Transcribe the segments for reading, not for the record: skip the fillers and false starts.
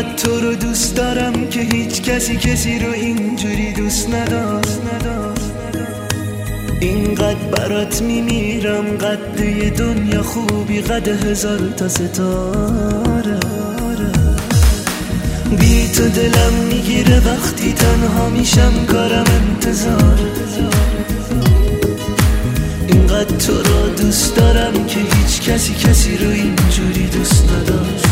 اینقدر تو رو دوست دارم که هیچ کسی رو اینجوری دوست نداشت. اینقدر برات میمیرم، قد یه دنیا خوبی، قد 1000 تا ستاره. بی تو دلم میگیره وقتی تنها میشم، کارم انتظار. اینقدر تو رو دوست دارم که هیچ کسی رو اینجوری دوست نداشت.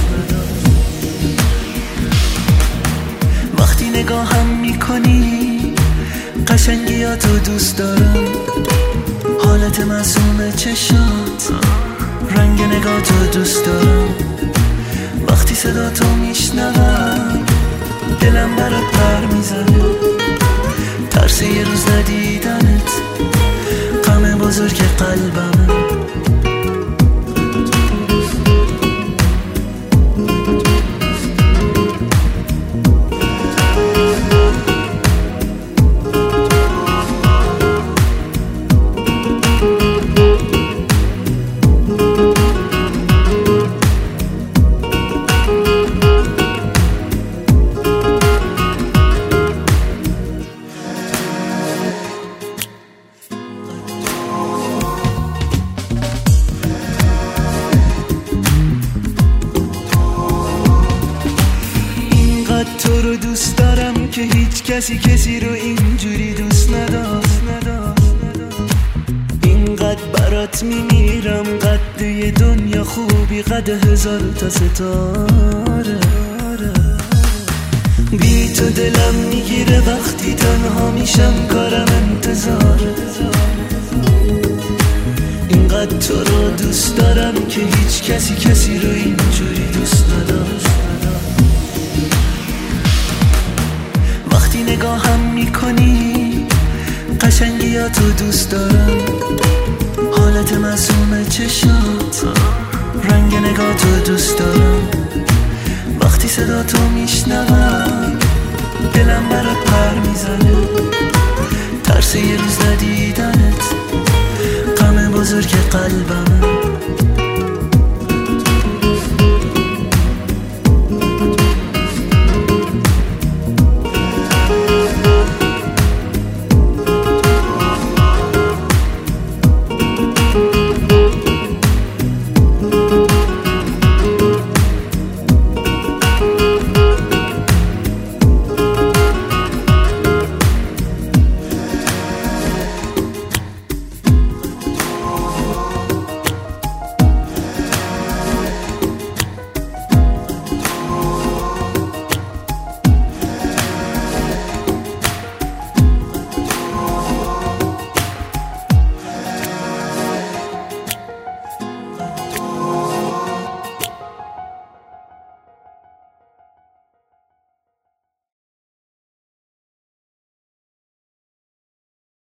وقتی نگاهم میکنی قشنگیاتو دوست دارم، حالت معصوم چشات، رنگ نگاتو دوست دارم. وقتی صدا تو میشنوم دلم برات پر میزنه، ترس یه روز ندیدنت غم بزرگ قلبمه. تو رو دوست دارم که هیچ کسی رو اینجوری دوست نداشت. اینقدر برات میمیرم، قد یه دنیا خوبی، قد 1000 تا ستاره. بی تو دلم میگیره وقتی تنها میشم، کارم انتظاره. اینقدر تو رو دوست دارم که هیچ کسی رو اینجوری دوست نداشت. وقتی نگاهم میکنی قشنگیاتو دوست دارم، حالت معصوم چشات، رنگ نگاتو دوست دارم. وقتی صدا تو میشنوم دلم برات پر میزنه، ترس یه روز ندیدنت غم بزرگ قلبمه.